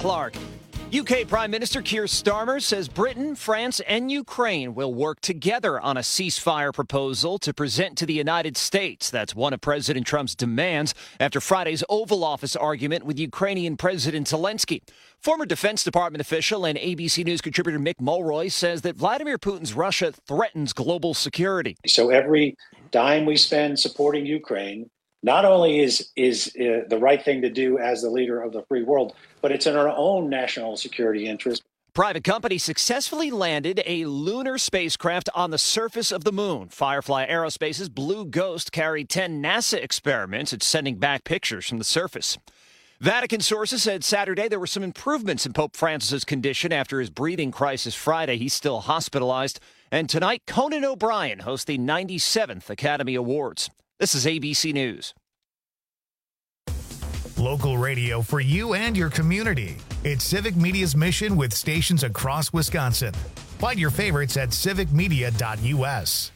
Clark. UK Prime Minister Keir Starmer says Britain, France, and Ukraine will work together on a ceasefire proposal to present to the United States. That's one of President Trump's demands after Friday's Oval Office argument with Ukrainian President Zelensky. Former Defense Department official and ABC News contributor Mick Mulroy says that Vladimir Putin's Russia threatens global security. So every dime we spend supporting Ukraine not only is the right thing to do as the leader of the free world, but it's in our own national security interest. Private company successfully landed a lunar spacecraft on the surface of the moon. Firefly Aerospace's Blue Ghost carried 10 NASA experiments. It's sending back pictures from the surface. Vatican sources said Saturday there were some improvements in Pope Francis's condition after his breathing crisis Friday. He's still hospitalized. And tonight, Conan O'Brien hosts the 97th Academy Awards. This is ABC News. Local radio for you and your community. It's Civic Media's mission with stations across Wisconsin. Find your favorites at civicmedia.us.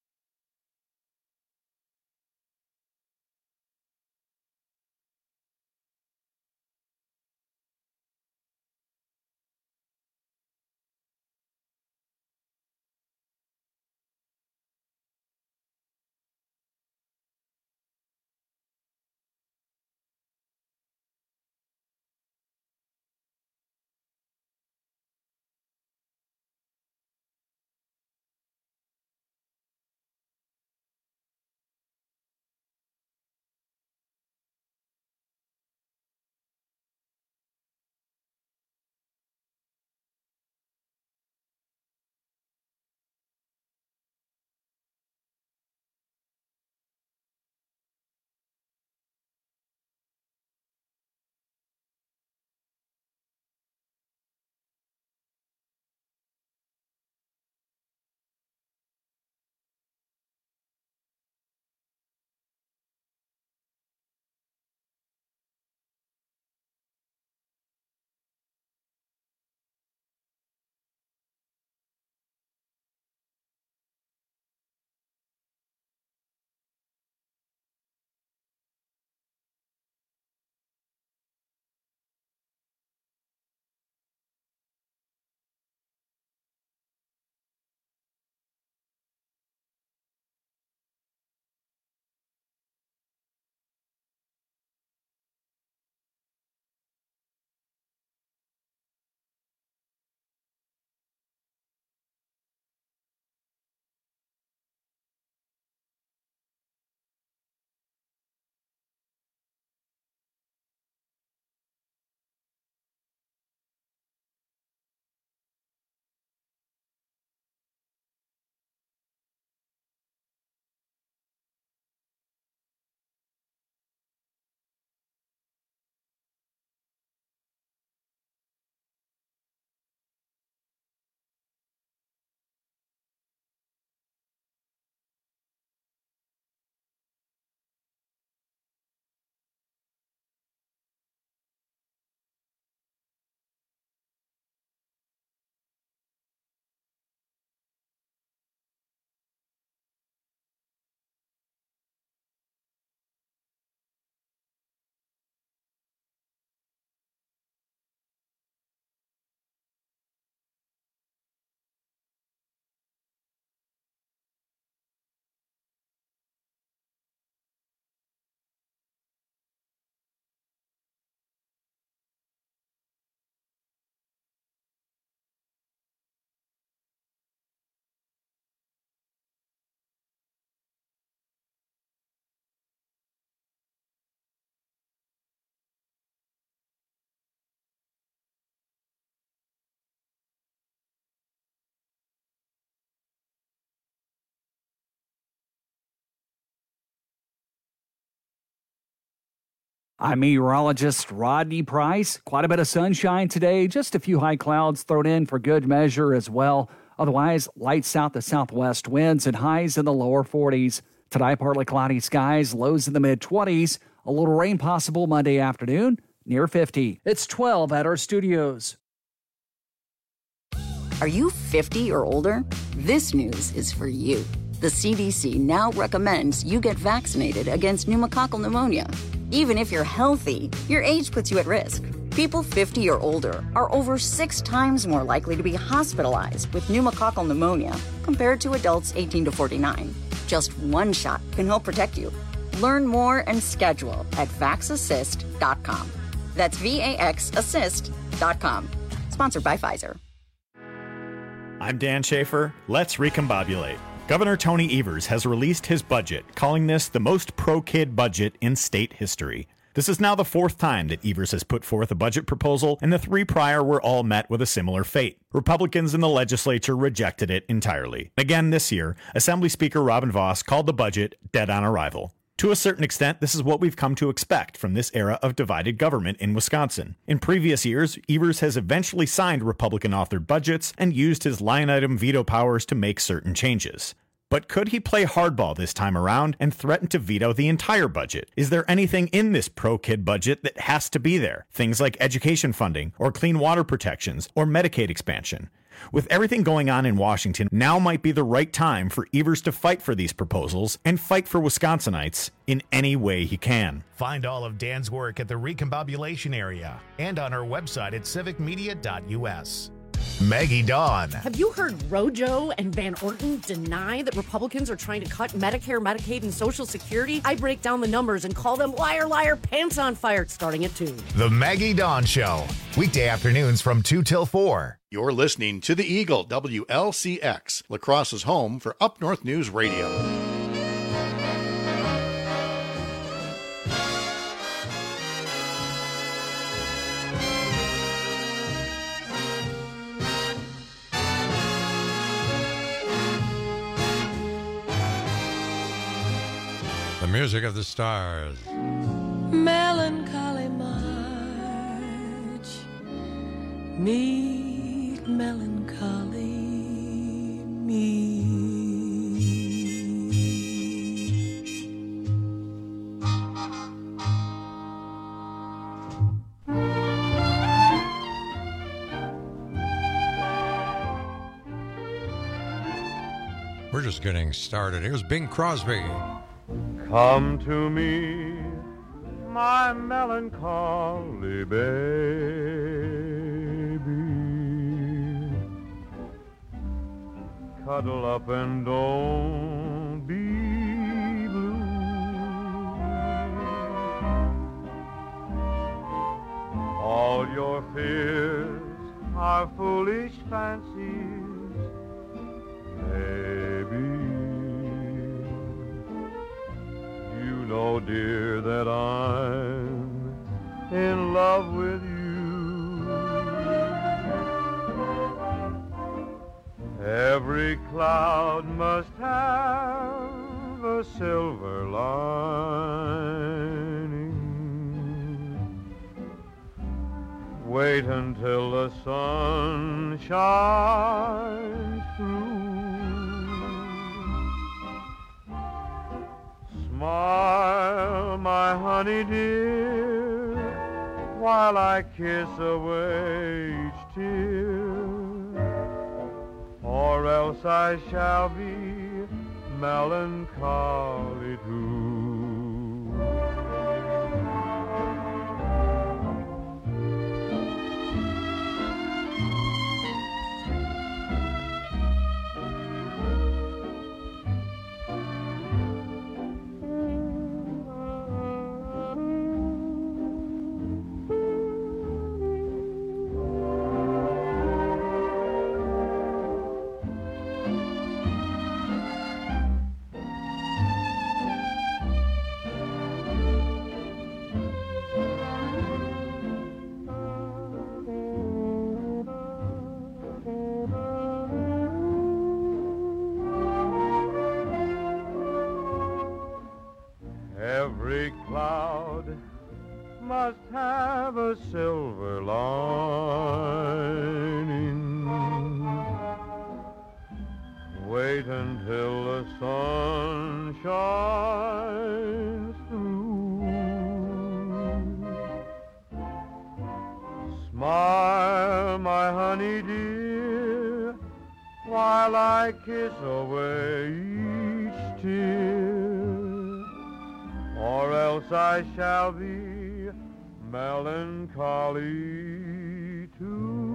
I'm meteorologist Rodney Price. Quite a bit of sunshine today, just a few high clouds thrown in for good measure as well. Otherwise, light south to southwest winds and highs in the lower 40s. Tonight, partly cloudy skies, lows in the mid-20s. A little rain possible Monday afternoon, near 50. It's 12 at our studios. Are you 50 or older? This news is for you. The CDC now recommends you get vaccinated against pneumococcal pneumonia. Even if you're healthy, your age puts you at risk. People 50 or older are over 6 times more likely to be hospitalized with pneumococcal pneumonia compared to adults 18 to 49. Just one shot can help protect you. Learn more and schedule at vaxassist.com. That's VAXassist.com. Sponsored by Pfizer. I'm Dan Schaefer. Let's recombobulate. Governor Tony Evers has released his budget, calling this the most pro-kid budget in state history. This is now the 4th time that Evers has put forth a budget proposal, and the 3 prior were all met with a similar fate. Republicans in the legislature rejected it entirely. Again this year, Assembly Speaker Robin Vos called the budget dead on arrival. To a certain extent, this is what we've come to expect from this era of divided government in Wisconsin. In previous years, Evers has eventually signed Republican-authored budgets and used his line-item veto powers to make certain changes. But could he play hardball this time around and threaten to veto the entire budget? Is there anything in this pro-kid budget that has to be there? Things like education funding, or clean water protections, or Medicaid expansion. With everything going on in Washington, now might be the right time for Evers to fight for these proposals and fight for Wisconsinites in any way he can. Find all of Dan's work at the Recombobulation area and on our website at civicmedia.us. Maggie Dawn. Have you heard Rojo and Van Orton deny that Republicans are trying to cut Medicare, Medicaid, and Social Security? I break down the numbers and call them liar, liar, pants on fire, starting at 2. The Maggie Dawn Show. Weekday afternoons from 2 till 4. You're listening to the Eagle, WLCX, La Crosse's home for Up North News Radio. The music of the stars. Melancholy March, meet melancholy me. We're just getting started. Here's Bing Crosby. Come to me, my melancholy baby. Cuddle up and don't be blue. All your fears are foolish fancies, baby. You know, dear, that I'm in love with you. Every cloud must have a silver lining. Wait until the sun shines through. Smile, my honey dear, while I kiss away each tear, or else I shall be melancholy too. Every cloud must have a silver lining. Wait until the sun shines through. Smile, my honey dear, while I kiss away each tear, or else I shall be melancholy too.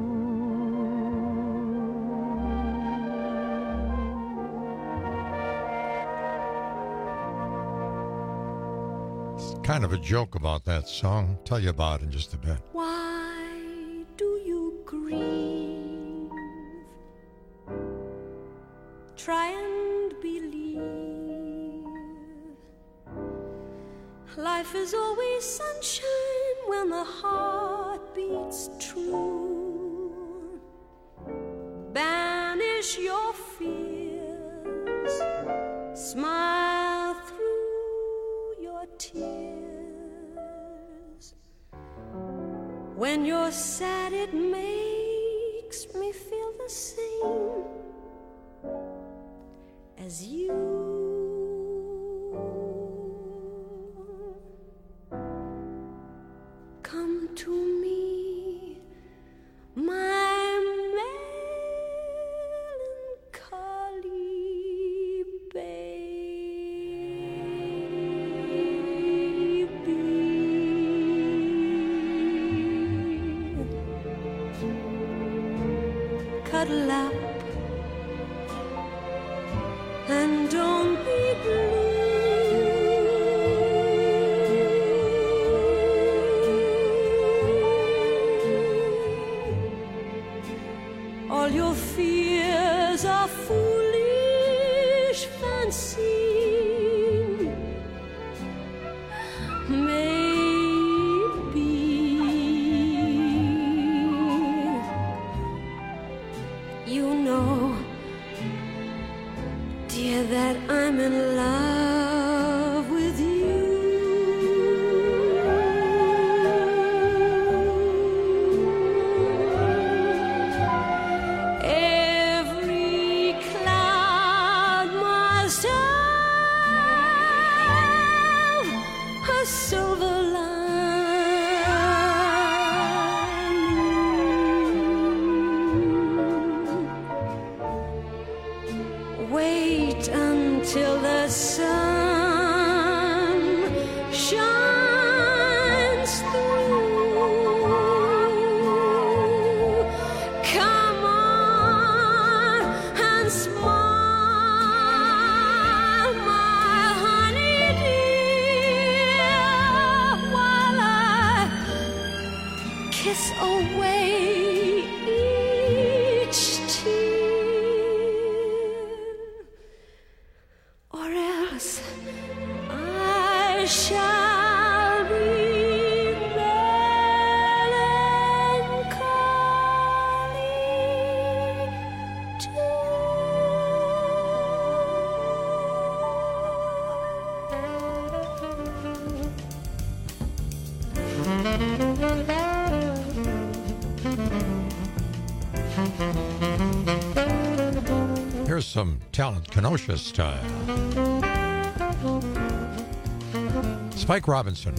It's kind of a joke about that song. Tell you about it in just a bit. Why do you grieve? Try and believe life is always sunshine when the heart beats true. Banish your fears, smile through your tears. When you're sad, it makes me feel the same as you. Come to me, my melancholy baby. Cuddle up and don't be blue. All your fears are foolish fancy. Maybe you know, dear, that I'm in love with you. Every cloud must have a silver lining. Wait until the sun shines through. Come on and smile, my honey dear, while I kiss away each tear. Or else I shall be melancholy too. Here's some Talent Kenosha style. Spike Robinson.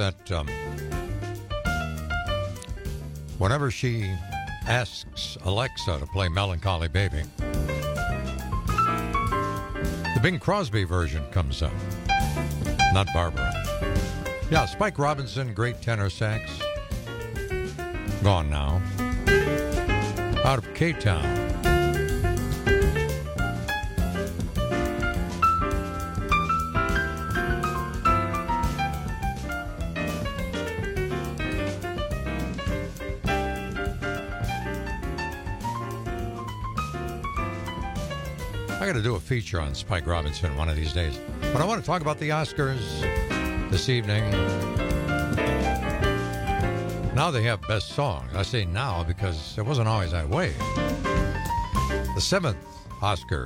that whenever she asks Alexa to play Melancholy Baby, the Bing Crosby version comes up, not Barbara. Yeah, Spike Robinson, great tenor sax, gone now, out of K-Town. I got to do a feature on Spike Robinson one of these days. But I want to talk about the Oscars this evening. Now they have best songs. I say now because it wasn't always that way. The 7th Oscars,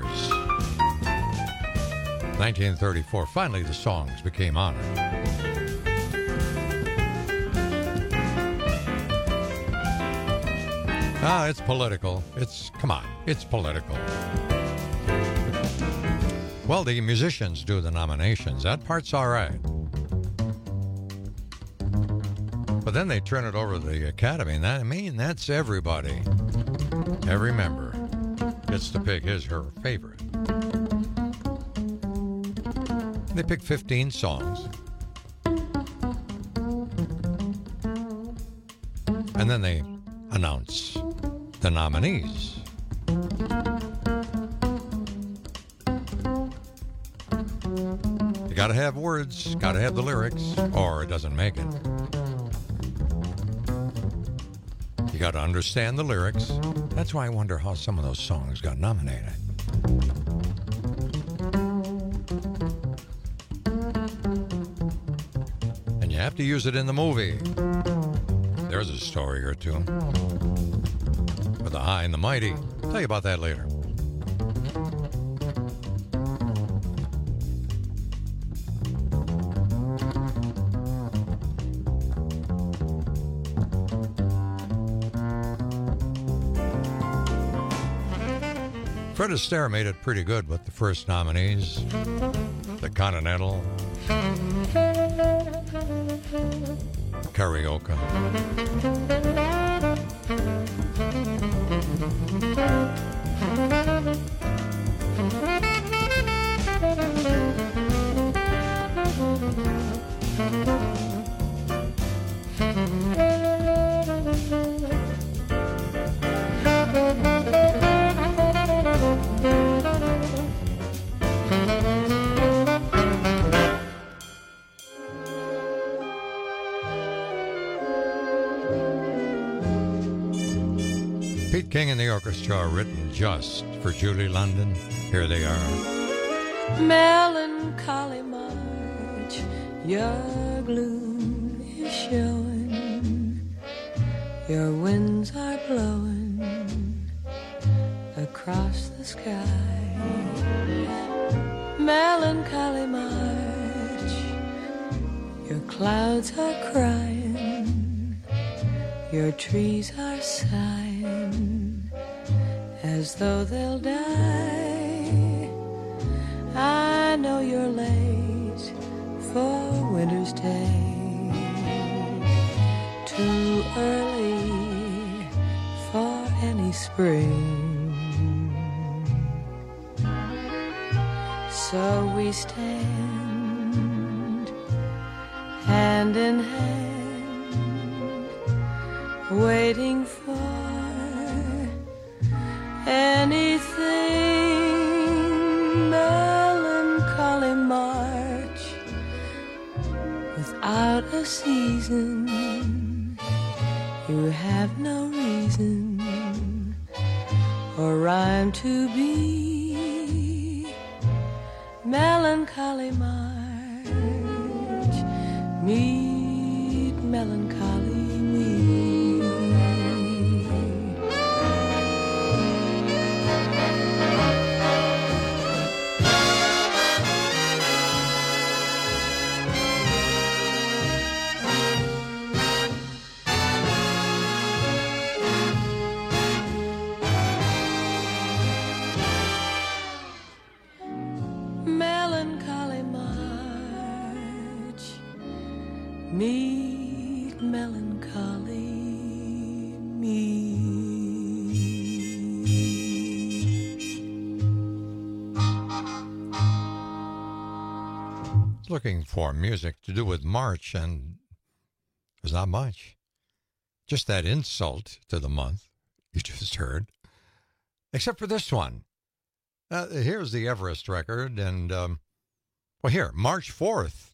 1934. Finally, the songs became honored. It's political. It's political. Well, the musicians do the nominations. That part's all right. But then they turn it over to the Academy, and that's everybody. Every member gets to pick his or her favorite. They pick 15 songs. And then they announce the nominees. You gotta have words, gotta have the lyrics, or it doesn't make it. You gotta understand the lyrics. That's why I wonder how some of those songs got nominated. And you have to use it in the movie. There's a story or two. For the High and the Mighty. I'll tell you about that later. Fred Astaire made it pretty good with the first nominees. The Continental. Karaoke. Pete King and the orchestra are written just for Julie London. Here they are. Melancholy March, your gloom is showing, your winds are blowing across the sky. Melancholy March, your clouds are crying, your trees are sighing as though they'll die. I know you're late for winter's day, too early for any spring. So we stand hand in hand, waiting for anything. Melancholy March, without a season, you have no reason or rhyme to be. Melancholy March, meet melancholy me. Melancholy March, me melancholy me. Looking for music to do with March, and there's not much. Just that insult to the month you just heard. Except for this one. Here's the Everest record, and, well, here, March 4th.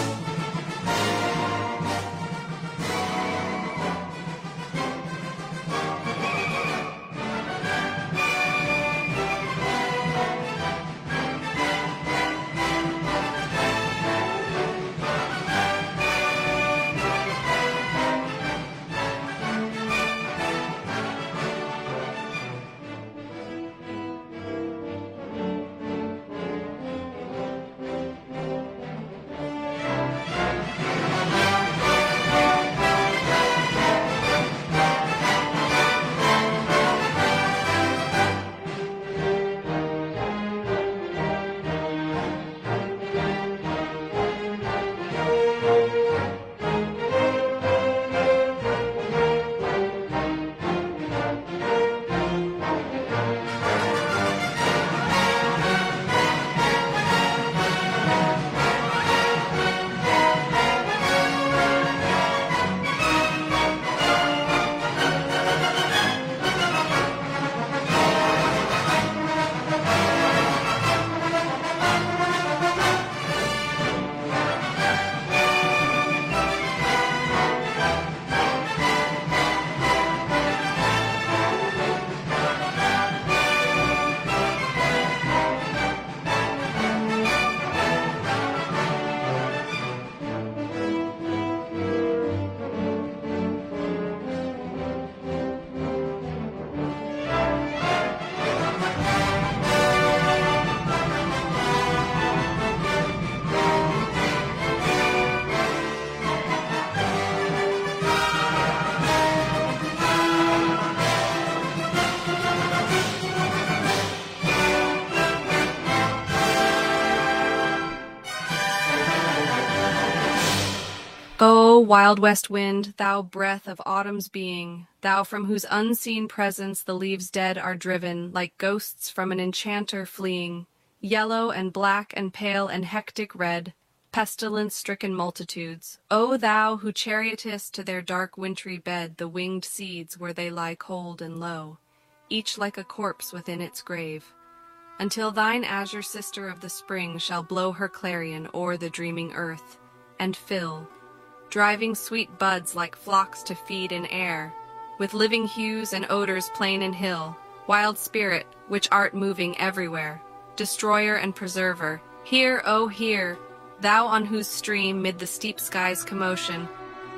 O wild west wind, thou breath of autumn's being, thou from whose unseen presence the leaves dead are driven, like ghosts from an enchanter fleeing, yellow and black and pale and hectic red, pestilence-stricken multitudes. O thou who chariotest to their dark wintry bed the winged seeds where they lie cold and low, each like a corpse within its grave, until thine azure sister of the spring shall blow her clarion o'er the dreaming earth, and fill, driving sweet buds like flocks to feed in air, with living hues and odors plain and hill, wild spirit, which art moving everywhere, destroyer and preserver, hear, O hear, thou on whose stream mid the steep sky's commotion,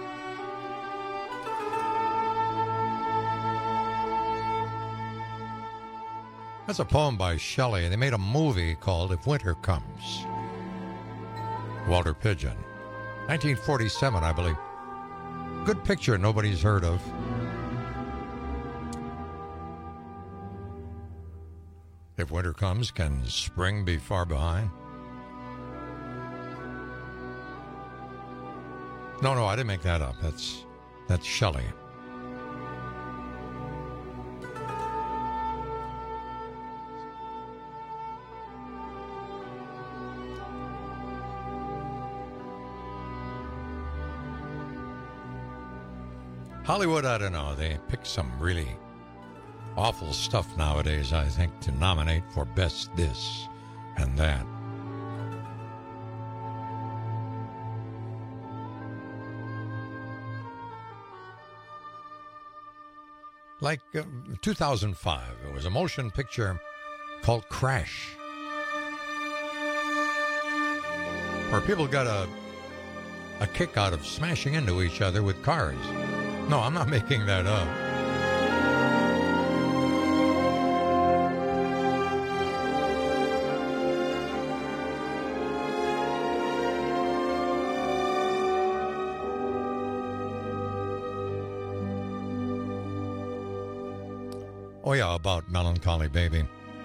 That's a poem by Shelley. They made a movie called If Winter Comes. Walter Pidgeon. 1947, I believe. Good picture nobody's heard of. If winter comes, can spring be far behind? No, I didn't make that up. That's Shelley. Hollywood, I don't know. They pick some really awful stuff nowadays, I think, to nominate for best this and that. Like 2005, it was a motion picture called Crash, where people got a kick out of smashing into each other with cars. No, I'm not making that up. Oh yeah, about Melancholy Baby.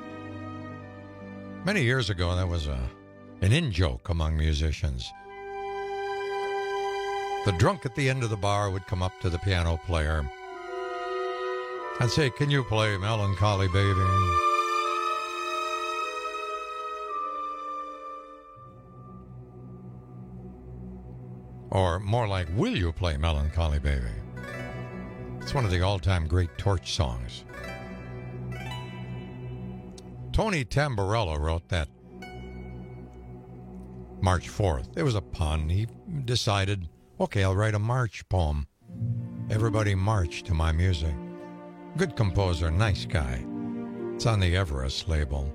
Many years ago, that was an in-joke among musicians. The drunk at the end of the bar would come up to the piano player and say, "Can you play Melancholy Baby?" Or more like, "Will you play Melancholy Baby?" It's one of the all-time great Torch songs. Tony Tamborello wrote that March 4th. It was a pun. He decided, okay, I'll write a march poem. Everybody march to my music. Good composer, nice guy. It's on the Everest label.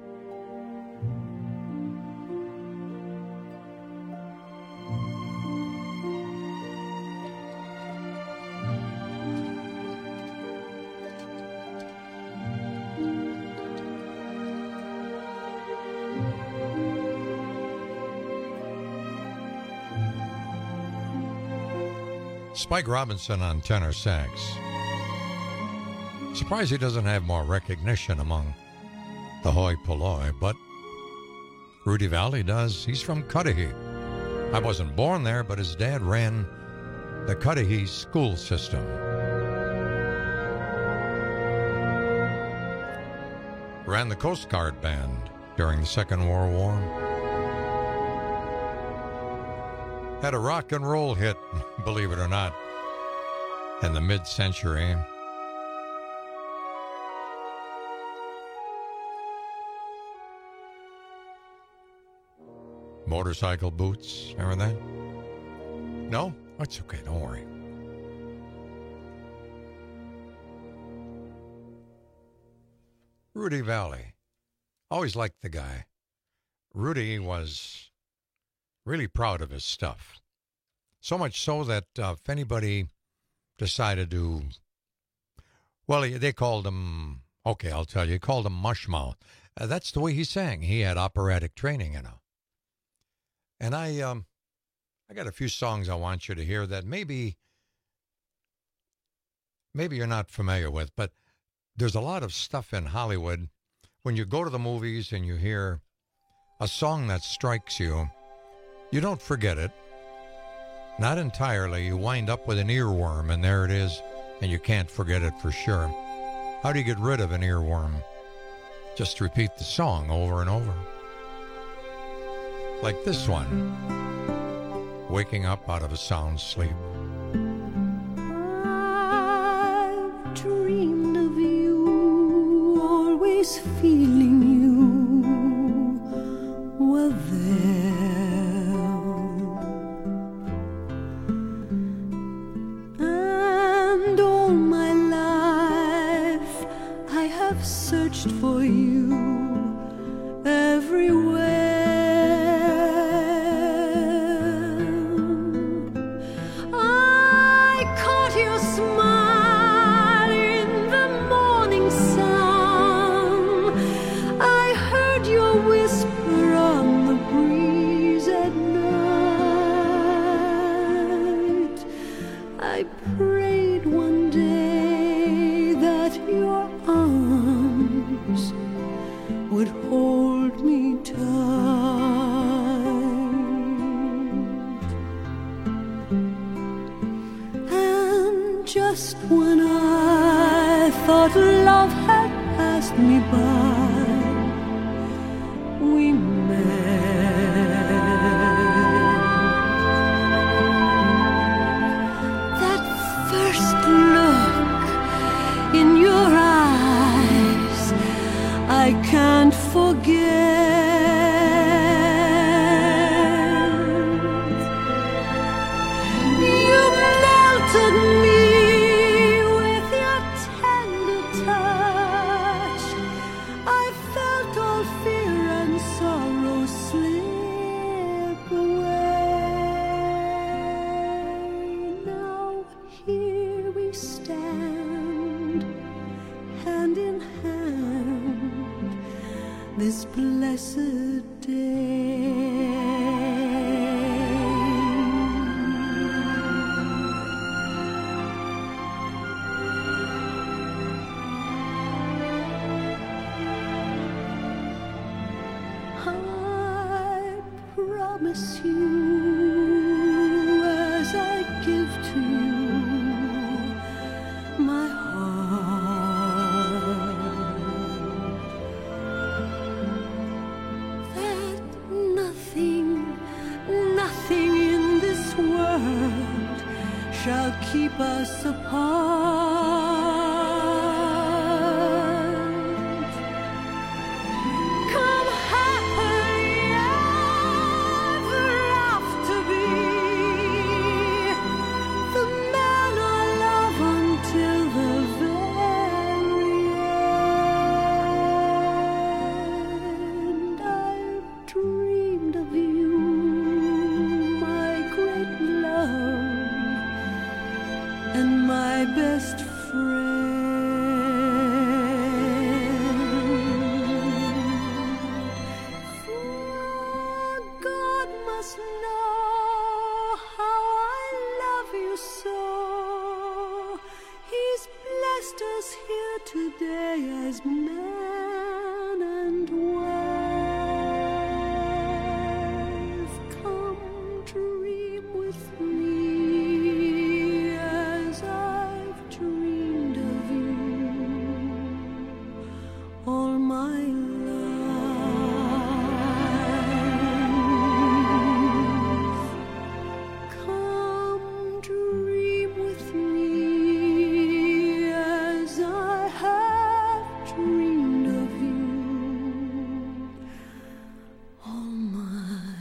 Spike Robinson on tenor sax. Surprised he doesn't have more recognition among the hoi polloi, but Rudy Valley does. He's from Cudahy. I wasn't born there, but his dad ran the Cudahy school system. Ran the Coast Guard Band during the Second World War. Had a rock and roll hit, believe it or not, in the mid-century. Motorcycle Boots, remember that? No? That's okay, don't worry. Rudy Valley. Always liked the guy. Rudy was really proud of his stuff. So much so that if anybody decided to, well, they called him, okay, I'll tell you, he called him Mushmouth. That's the way he sang. He had operatic training, you know. And I got a few songs I want you to hear that maybe you're not familiar with, but there's a lot of stuff in Hollywood. When you go to the movies and you hear a song that strikes you, you don't forget it. Not entirely. You wind up with an earworm, and there it is, and you can't forget it for sure. How do you get rid of an earworm? Just repeat the song over and over. Like this one, Waking Up Out of a Sound Sleep. I've dreamed of you, always feeling you were there. And all my life I have searched for you everywhere. Would hold me tight. And just when I thought love had passed me by, we met. That first look in your eyes, I can't forget. You melted me with your tender touch. I felt all fear and sorrow slip away. Now here we stand, hand in hand, this blessed day. I promise you, as I give shall keep us apart. Come happily ever after me, the man I love until the very end. I've dreamed of you, my great love, and my best friend. For God must know how I love you so. He's blessed us here today as man and wife. Come dream with me as I've dreamed of you all my life. Come dream with me as I have dreamed of you all my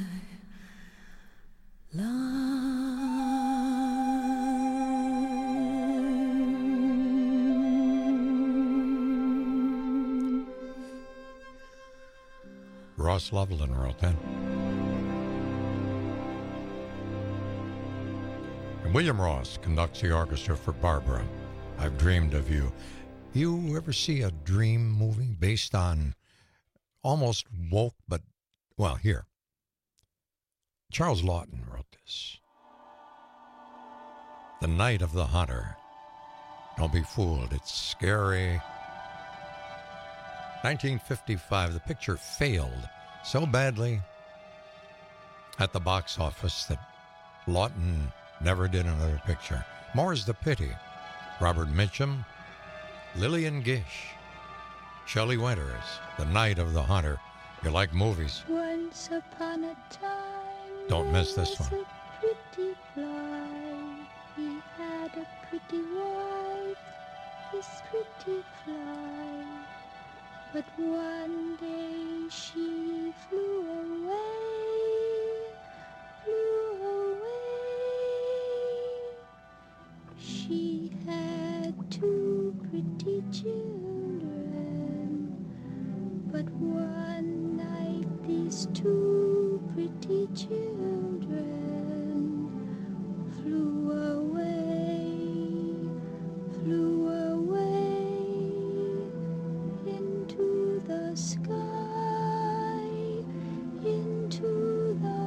life. Ross Loveland wrote that. And William Ross conducts the orchestra for Barbara. I've Dreamed of You. You ever see a dream movie based on almost woke, but, well, here. Charles Laughton wrote this. The Night of the Hunter. Don't be fooled, it's scary. 1955, the picture failed so badly at the box office that Laughton never did another picture. More's the pity. Robert Mitchum, Lillian Gish, Shelley Winters, The Night of the Hunter. You like movies? Once upon a time, Don't miss this there one. was a pretty fly. He had a pretty wife, this pretty fly. But one day she flew away, flew away. She had two pretty children, but one night these two pretty children flew away, flew away into the sky, into the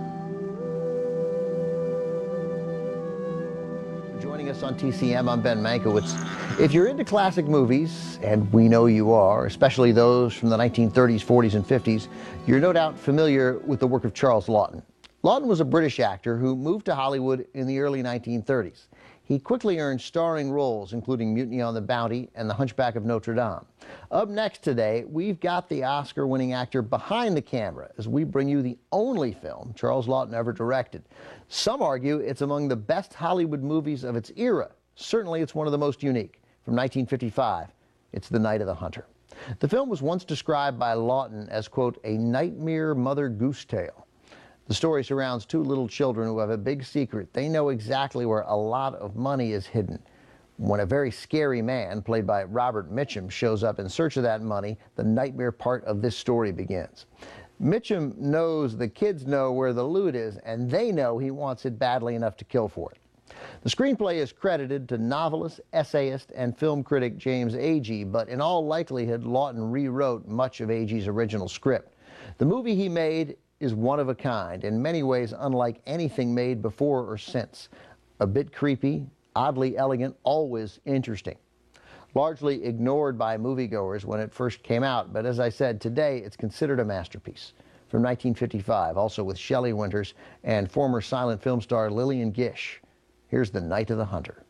Joining us on TCM, I'm Ben Mankiewicz. If you're into classic movies, and we know you are, especially those from the 1930s, 40s, and 50s, you're no doubt familiar with the work of Charles Laughton. Laughton was a British actor who moved to Hollywood in the early 1930s. He quickly earned starring roles, including Mutiny on the Bounty and The Hunchback of Notre Dame. Up next today, we've got the Oscar-winning actor behind the camera as we bring you the only film Charles Laughton ever directed. Some argue it's among the best Hollywood movies of its era. Certainly it's one of the most unique. From 1955, it's The Night of the Hunter. The film was once described by Laughton as, quote, a nightmare Mother Goose tale. The story surrounds two little children who have a big secret. They know exactly where a lot of money is hidden. When a very scary man, played by Robert Mitchum, shows up in search of that money, the nightmare part of this story begins. Mitchum knows the kids know where the loot is, and they know he wants it badly enough to kill for it. The screenplay is credited to novelist, essayist, and film critic James Agee, but in all likelihood, Laughton rewrote much of Agee's original script. The movie he made is one of a kind, in many ways unlike anything made before or since. A bit creepy, oddly elegant, always interesting. Largely ignored by moviegoers when it first came out, but as I said, today it's considered a masterpiece. From 1955, also with Shelley Winters and former silent film star Lillian Gish. Here's The Night of the Hunter.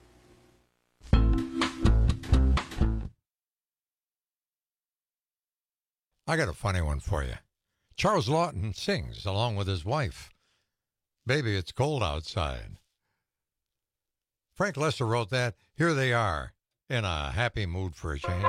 I got a funny one for you. Charles Laughton sings along with his wife. Baby, it's cold outside. Frank Lester wrote that. Here they are, in a happy mood for a change.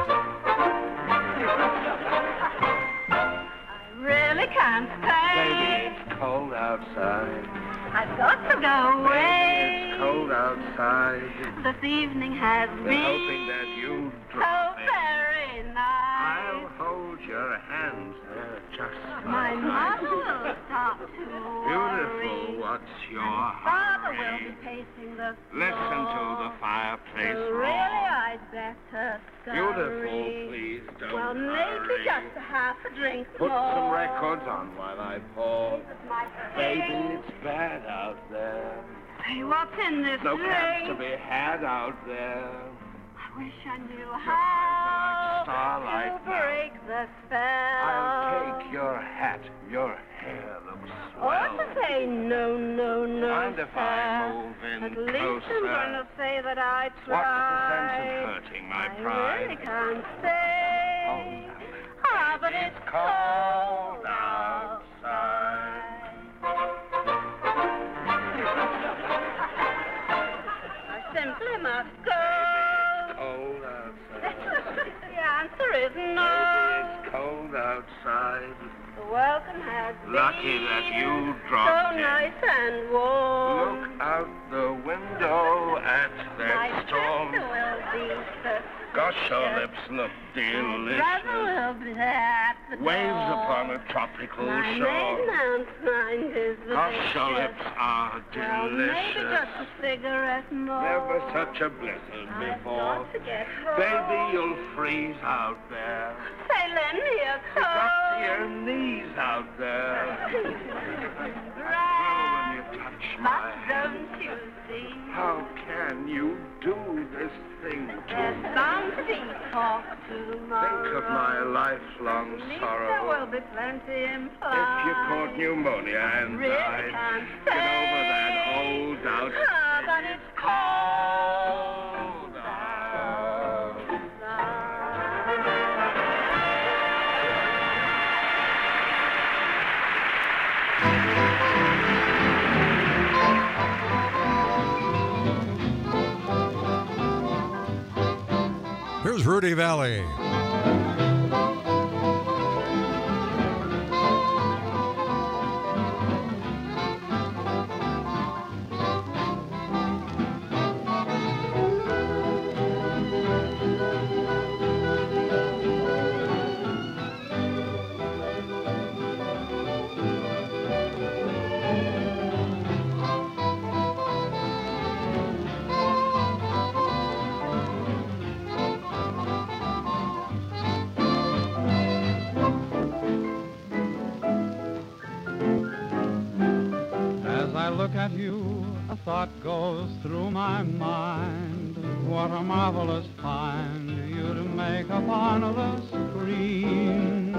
I really can't stay. Baby, it's cold outside. I've got to go away. Baby, it's cold outside. This evening has Been been hoping that you'd so drop in. very nice. I'll hold your hands there just My like mother will start to Beautiful, worry. what's your Father will hurry? be pacing the floor. Listen to the fireplace So roar. really, I'd better scurry. Beautiful, please don't Well, maybe hurry. just a half a drink Put more. some records on while I pour. My Baby, thing. it's bad out there. Hey, what's in this No drink? cabs to be had out there. I wish I knew eyes how are like starlight to now. break the spell. I'll take your hat. Your hair looks Or swell. to say no, no, no, Mind if I sir. move in At least closer? I'm going to say that I What's tried. the sense of hurting my I pride? really can't say. Ah, but it's cold outside. I simply must go. Cold outside. The answer is Baby, no. it's cold outside. The welcome has Lucky been that you so dropped in. nice and warm. Look out the window at My that storm. sister will be suspicious. Gosh, your lips look My brother delicious. will be at the Waves door. upon a tropical My shore. maiden aunt's mind is Gosh, your vicious. lips are Well, maybe delicious. just a cigarette more. Never such a blizzard I've before. got to get home. Baby, you'll freeze out there. Say, lend me a It's up to your coat. knees out there. Right. When you touch my But hand, don't you see? how can you do this thing to There's me? bound to be talk tomorrow. Think of my lifelong At least there sorrow. will be plenty implied. If you caught pneumonia and Really died, can't get over say. that old doubt. Ah, but it's cold Here's Rudy Valley. As I look at you, a thought goes through my mind. What a marvelous find you'd make upon the screen.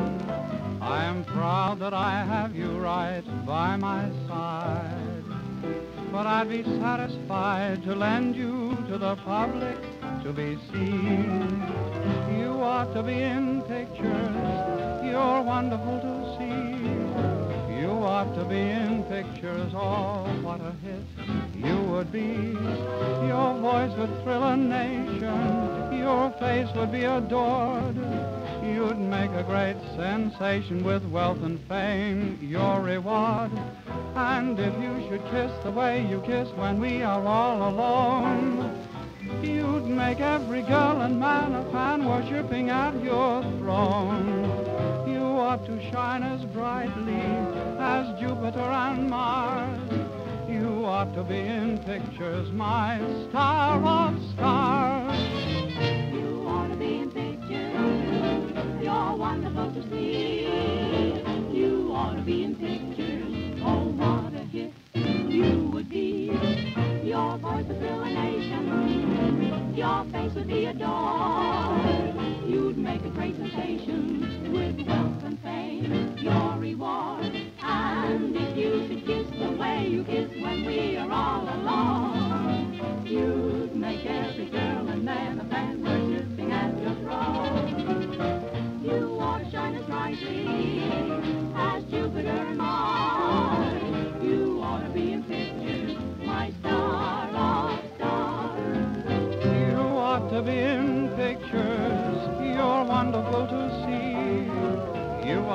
I am proud that I have you right by my side. But I'd be satisfied to lend you to the public to be seen. You ought to be in pictures, you're wonderful to see. You ought to be in pictures, oh, what a hit you would be. Your voice would thrill a nation, your face would be adored. You'd make a great sensation with wealth and fame, your reward. And if you should kiss the way you kiss when we are all alone, you'd make every girl and man a fan worshipping at your throne. You ought to shine as brightly as Jupiter and Mars. You ought to be in pictures, my star of stars. You ought to be in pictures. You're wonderful to see. You ought to be in pictures. Oh, what a hit you would be. Your voice would thrill a nation. Your face would be adored. You'd make a great sensation with wealth and fame, your reward. And if you should kiss the way you kiss when we are all alone, you'd make every girl and man a fan worshipping at your throne. You ought to shine as brightly as Jupiter and Mars. You ought to be in pictures, my star of stars.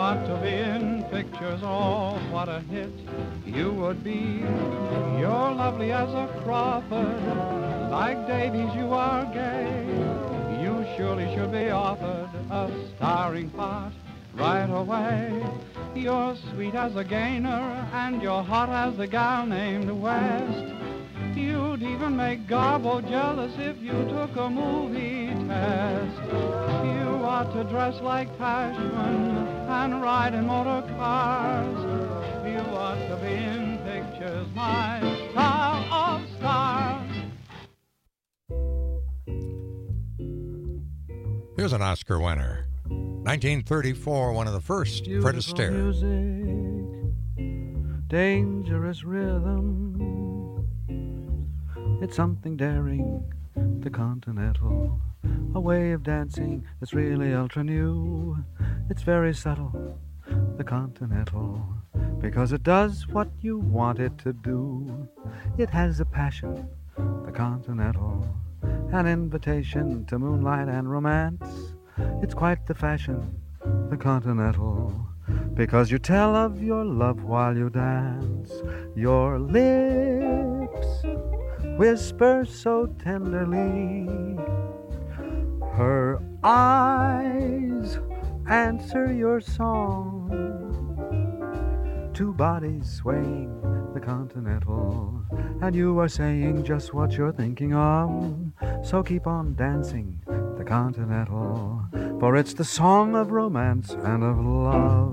want to be in pictures, oh, what a hit you would be. You're lovely as a Crawford, like Davies you are gay. You surely should be offered a starring part right away. You're sweet as a Gaynor, and you're hot as the gal named West. You'd even make Garbo jealous if you took a movie test. You ought to dress like Tashman and ride in motor cars. You ought to be in pictures, my star of stars. Here's an Oscar winner. 1934, one of the first, Fred Astaire. Music, dangerous rhythm. It's something daring, the continental. A way of dancing that's really ultra new. It's very subtle, the continental. Because it does what you want it to do. It has a passion, the continental. An invitation to moonlight and romance. It's quite the fashion, the continental. Because you tell of your love while you dance. Your lips whisper so tenderly. Her eyes answer your song. Two bodies swaying, the continental. And you are saying just what you're thinking of. So keep on dancing, the continental. For it's the song of romance and of love.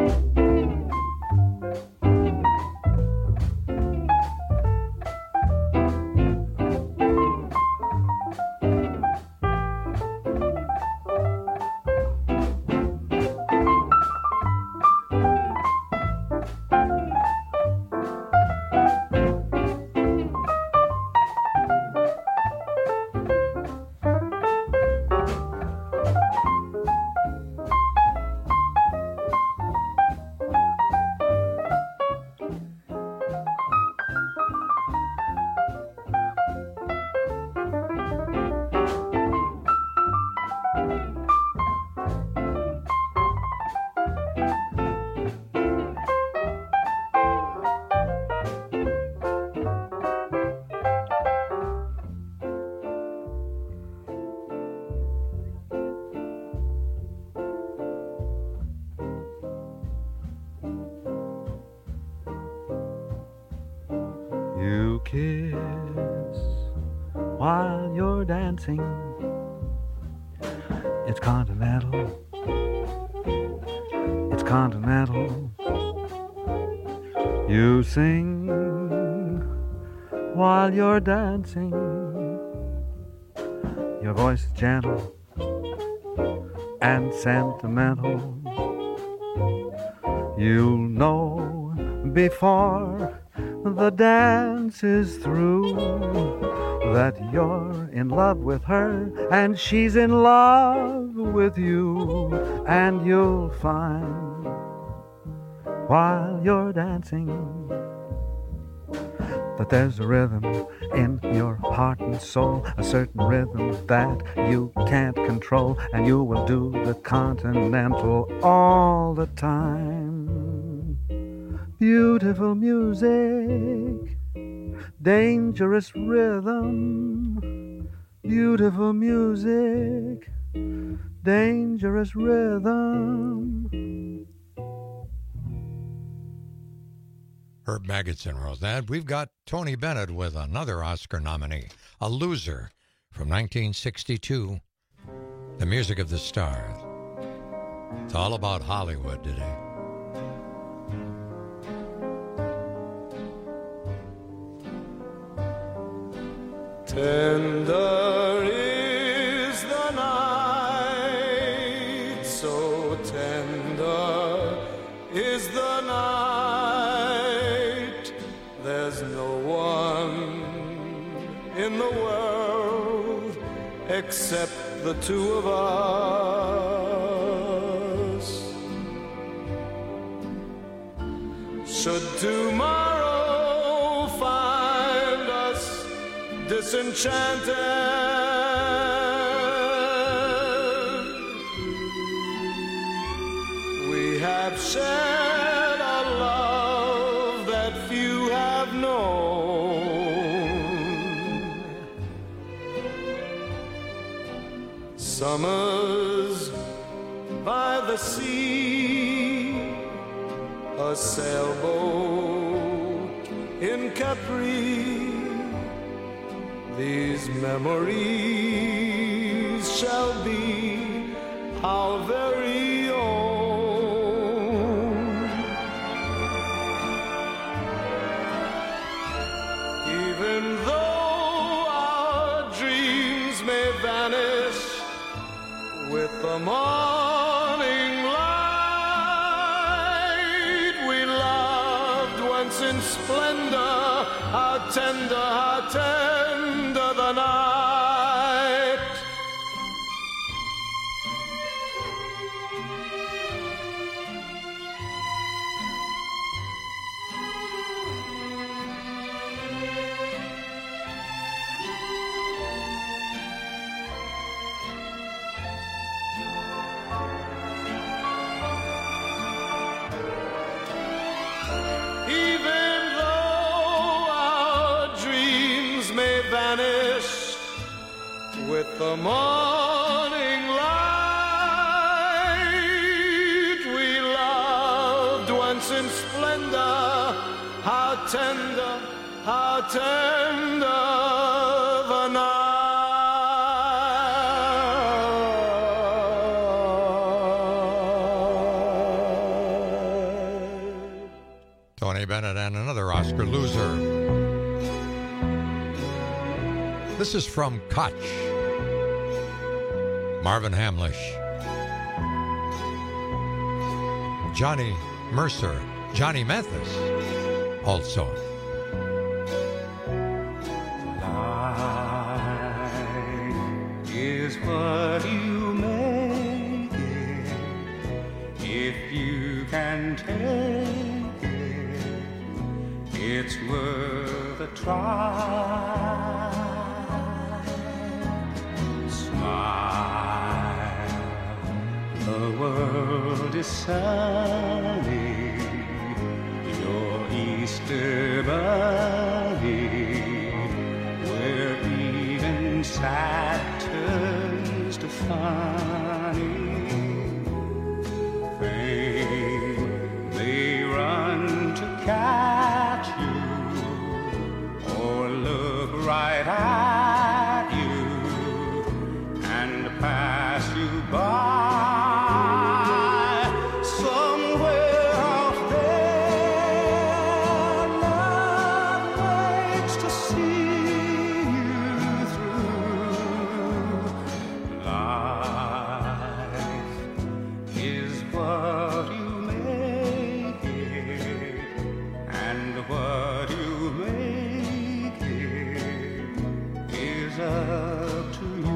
You kiss while you're dancing. It's continental. It's continental. You sing while you're dancing. Your voice is gentle and sentimental. You'll know before the dance is through that you're in love with her and she's in love with you. And you'll find while you're dancing that there's a rhythm in your heart and soul, a certain rhythm that you can't control, and you will do the continental all the time. Beautiful music, dangerous rhythm. Beautiful music, dangerous rhythm. Herb Magidson wrote that. We've got Tony Bennett with another Oscar nominee, A Loser, from 1962, The Music of the Stars. It's all about Hollywood today. Tender is the night, so tender is the night. There's no one in the world except the two of us. Should tomorrow find us disenchanted, we had Summers by the sea, a sailboat in Capri. These memories shall be our very own. Even though our dreams may vanish with the morning light, we loved once in splendor, how tender the night. Even though our dreams may vanish with the morning light, we loved once in splendor, how tender the night. Tony Bennett and another Oscar loser. This is from Koch. Marvin Hamlish. Johnny Mercer. Johnny Mathis also. Life is what you make it. If you can take it, it's worth a try. Smile, the world is sunny, your Easter bunny, where even sad turns to funny. Fame may run to catch you, or look right at you and pass you by. Somewhere out there, love waits to see you through. Life is what you make it, and what you make it is up to you.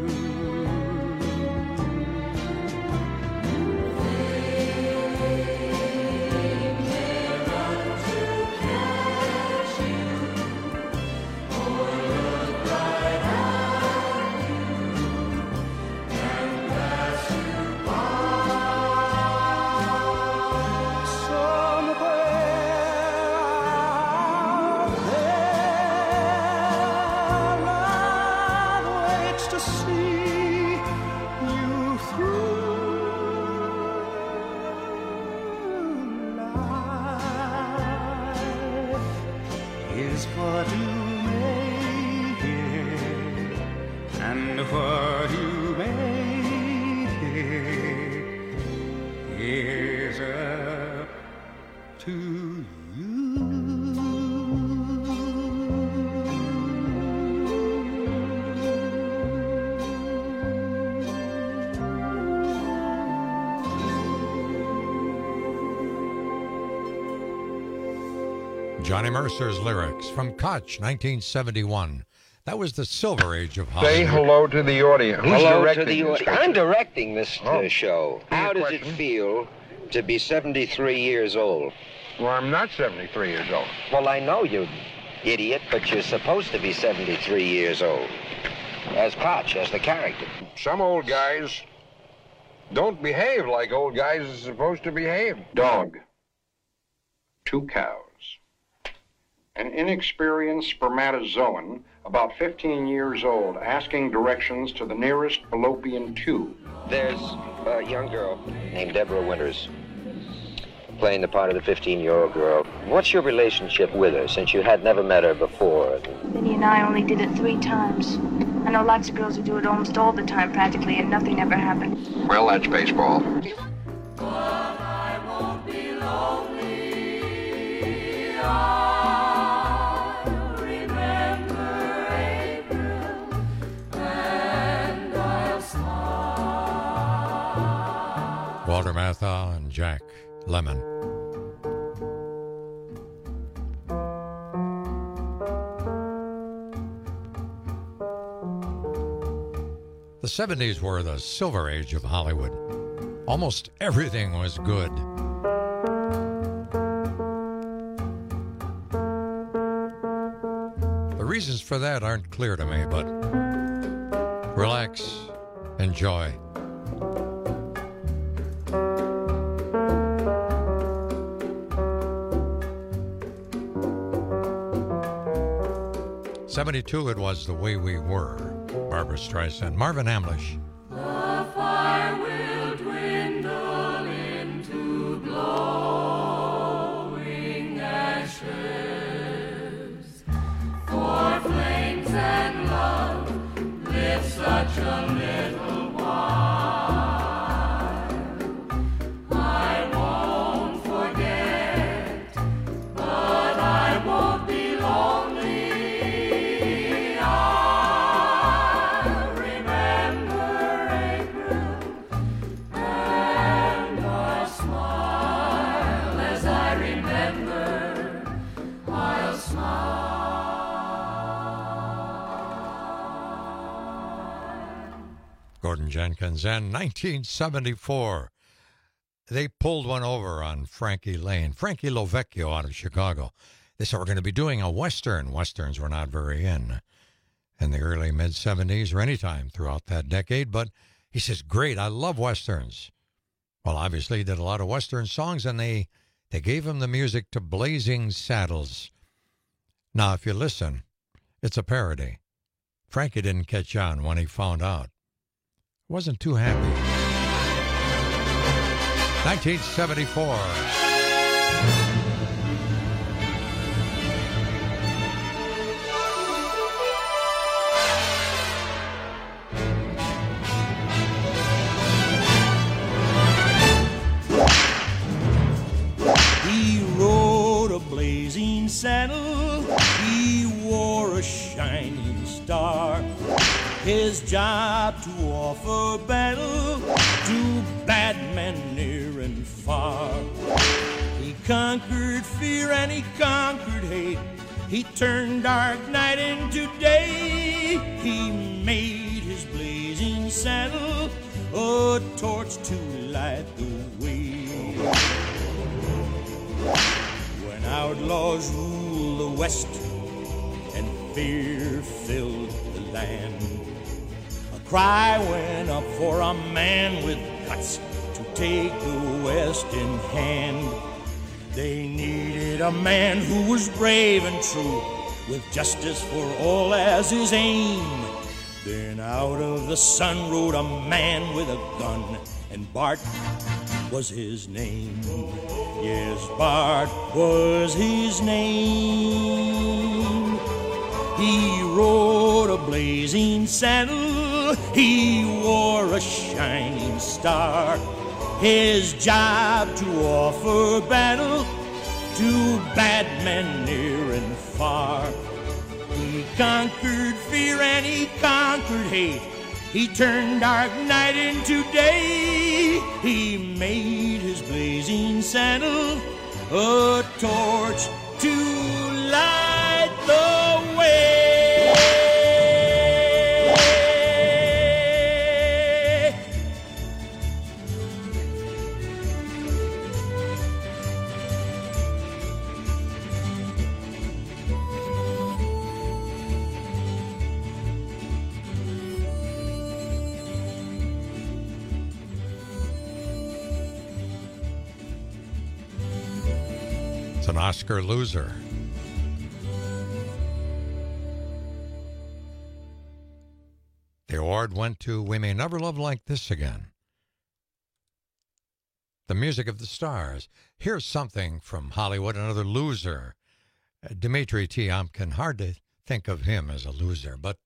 Is what you make it, and what you make it is up to you. Johnny Mercer's lyrics from Koch, 1971. That was the silver age of Hollywood. Say hello to the audience. Who's Hello directing to the this audience. picture? I'm directing this show. Any How does question? it feel to be 73 years old? Well, I'm not 73 years old. Well, I know you idiot, but you're supposed to be 73 years old. As Koch, as the character. Some old guys don't behave like old guys are supposed to behave. Dog. 2 cows. an inexperienced spermatozoan about 15 years old asking directions to the nearest fallopian tube. There's a young girl named Deborah Winters playing the part of the 15-year-old girl. What's your relationship with her, since you had never met her before? Minnie and I only did it 3 times. I know lots of girls who do it almost all the time practically, and nothing ever happened. Well, that's baseball. Walter Matthau and Jack Lemmon. The 70s were the silver age of Hollywood. Almost everything was good. The reasons for that aren't clear to me, but relax, enjoy. '72, it was The Way We Were. Barbra Streisand, Marvin Hamlish. The fire will dwindle into glowing ashes. For flames and love live such a little while. I won't forget, but I won't be lonely. Gordon Jenkins, and 1974, they pulled one over on Frankie Lane. Frankie Lovecchio out of Chicago. They said, we're going to be doing a Western. Westerns were not very in the early mid-'70s or any time throughout that decade, but he says, great, I love Westerns. Well, obviously, he did a lot of Western songs, and they gave him the music to Blazing Saddles. Now, if you listen, it's a parody. Frankie didn't catch on when he found out. Wasn't too happy. 1974. He rode a blazing saddle, he wore a shining star. His job to offer battle to bad men near and far. He conquered fear and he conquered hate. He turned dark night into day. He made his blazing saddle a torch to light the way. When outlaws rule the West and fear filled the land, a cry went up for a man with guts to take the West in hand. They needed a man who was brave and true, with justice for all as his aim. Then out of the sun rode a man with a gun, and Bart was his name. Yes, Bart was his name. He rode a blazing saddle, he wore a shining star. His job to offer battle to bad men near and far. He conquered fear and he conquered hate. He turned dark night into day. He made his blazing saddle a torch to light the way. It's an Oscar loser. The award went to We May Never Love Like This Again. The Music of the Stars. Here's something from Hollywood, another loser. Dmitri Tiomkin. Hard to think of him as a loser, but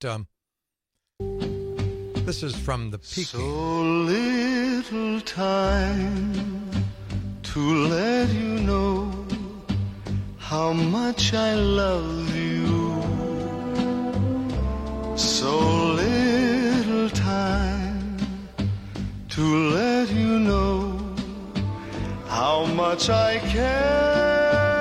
this is from the Peking. So little time to let you know how much I love you. So little time to let you know how much I care.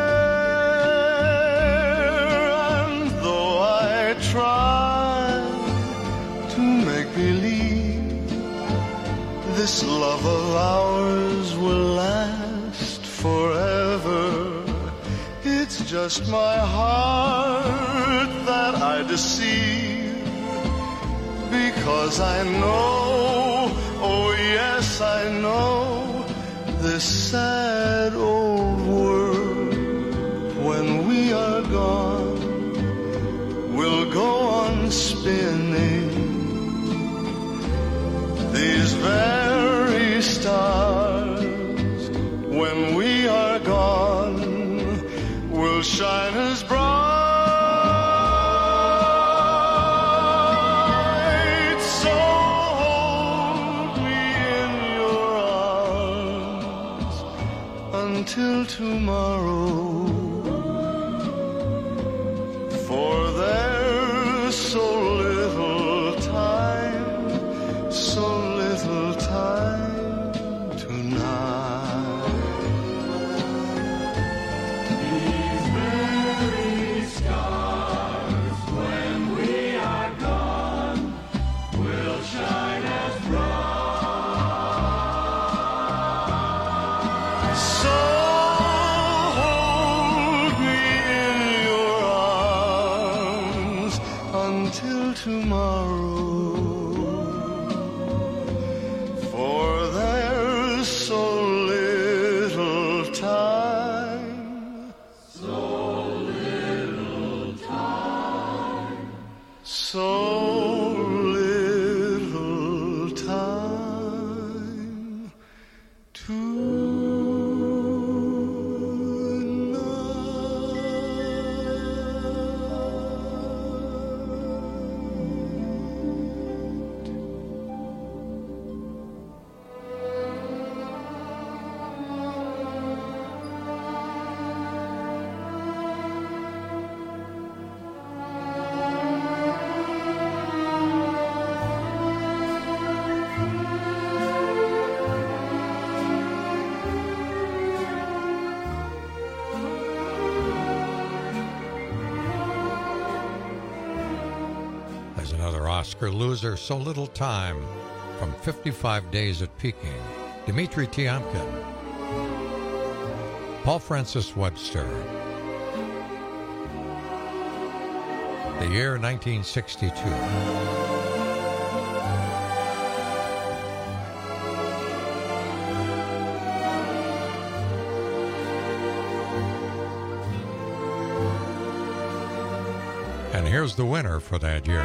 And though I try to make believe this love of ours will last forever, it's just my heart that I deceive. Because I know, oh yes I know, this sad old world, when we are gone, will go on spinning. These very stars, when we are gone, will shine as bright. So hold me in your arms until tomorrow, for there's so little time, so little time tonight. These very stars, when we are gone, will shine as bright. So hold me in your arms until tomorrow, for there's so little time, so little time, so little time There's another Oscar loser, So Little Time, from 55 Days at Peking. Dmitri Tiomkin. Paul Francis Webster. The year 1962. And here's the winner for that year.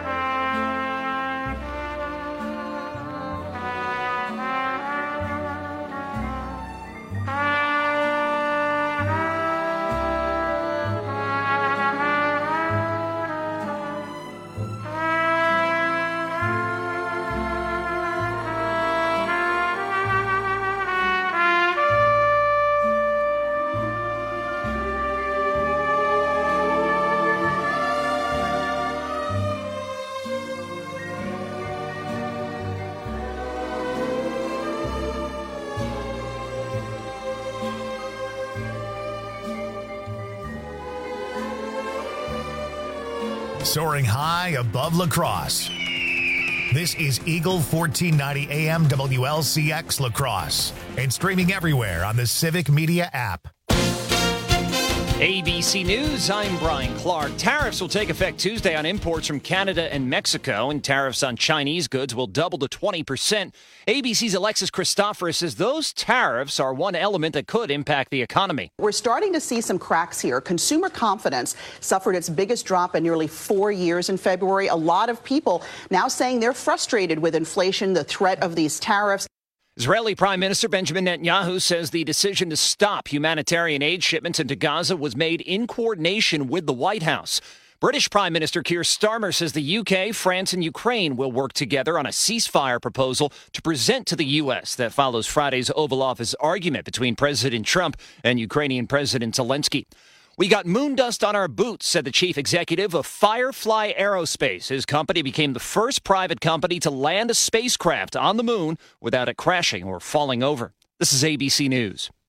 Soaring high above La Crosse. This is Eagle 1490 AM WLCX La Crosse and streaming everywhere on the Civic Media app. ABC News, I'm Brian Clark. Tariffs will take effect Tuesday on imports from Canada and Mexico, and tariffs on Chinese goods will double to 20%. ABC's Alexis Christoforous says those tariffs are one element that could impact the economy. We're starting to see some cracks here. Consumer confidence suffered its biggest drop in nearly 4 years in February. A lot of people now saying they're frustrated with inflation, the threat of these tariffs. Israeli Prime Minister Benjamin Netanyahu says the decision to stop humanitarian aid shipments into Gaza was made in coordination with the White House. British Prime Minister Keir Starmer says the UK, France, and Ukraine will work together on a ceasefire proposal to present to the U.S. that follows Friday's Oval Office argument between President Trump and Ukrainian President Zelensky. We got moon dust on our boots, said the chief executive of Firefly Aerospace. His company became the first private company to land a spacecraft on the moon without it crashing or falling over. This is ABC News.